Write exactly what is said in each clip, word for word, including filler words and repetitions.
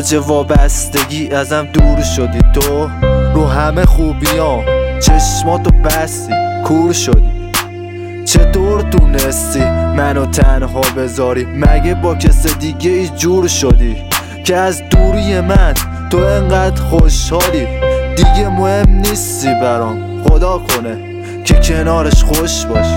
درجه وابستگی ازم دور شدی. تو رو همه خوبیام چشماتو بستی کور شدی. چطور تونستی منو تنها بذاری؟ مگه با کس دیگه ای جور شدی که از دوری من تو انقدر خوشحالی؟ دیگه مهم نیستی برام، خدا کنه که کنارش خوش باشی.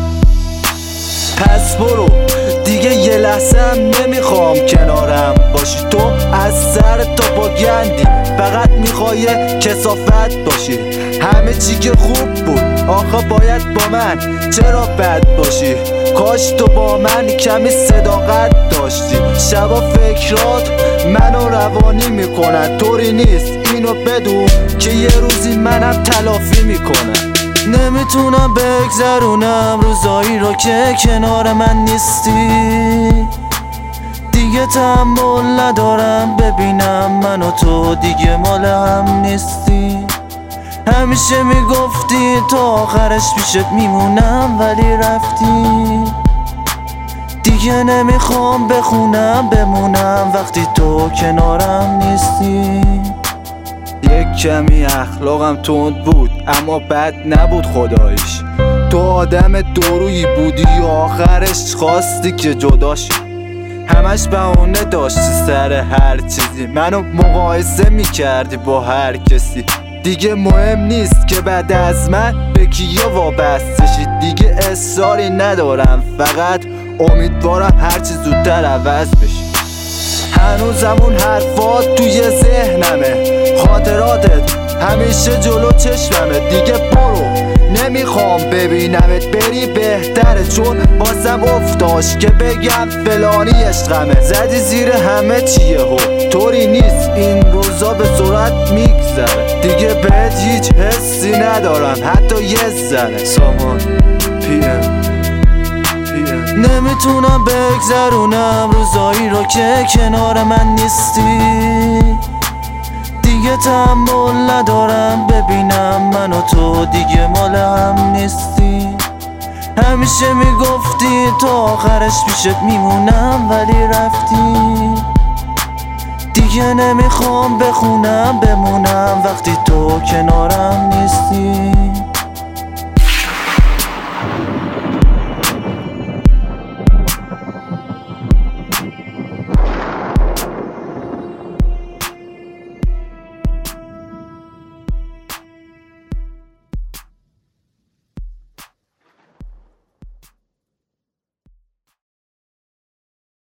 پس برو دیگه یه لحظه هم نمیخوام کنارم باشی. تو از سر تا پا گندی، فقط میخوای کثافت باشی. همه چی که خوب بود آخه باید با من چرا بد باشی؟ کاش تو با من کمی صداقت داشتی. شبا فکرات منو روانی میکنن، طوری نیست اینو بدون که یه روزی منم تلافی میکنم. نمیتونم بگذرونم روزایی رو که کنار من نیستی. دیگه تحمل ندارم ببینم من و تو دیگه مال هم نیستی. همیشه میگفتی تا آخرش پیشت میمونم ولی رفتی. دیگه نمیخوام بخونم بمونم وقتی تو کنارم نیستی. یک کمی اخلاقم تند بود اما بد نبود خداییش. تو آدم دورویی بودی و آخرش خواستی که جداشی. همش بهونه داشتی سر هر چیزی، منو مقایسه میکردی با هر کسی. دیگه مهم نیست که بعد از من به کیا وابسته شی. دیگه اصراری ندارم، فقط امیدوارم هرچی زودتر عوض بشی. هنوزم اون حرفات توی ذهنمه، خاطراتت همیشه جلو چشممه. دیگه برو نمیخوام ببینمت بری بهتره، چون بازم افتاش که بگم فلانی عشقمه. زدی زیر همه چیه و طوری نیست این روزا به سرعت میگذره. دیگه بهت هیچ حسی ندارم حتی یه ذره. سامان پی ام نمیتونم بگذرونم روزایی رو که کنار من نیستی. دیگه تحمل ندارم ببینم من و تو دیگه مال هم نیستی. همیشه میگفتی تا آخرش پیشت میمونم ولی رفتی. دیگه نمیخوام بخونم بمونم وقتی تو کنارم نیستی.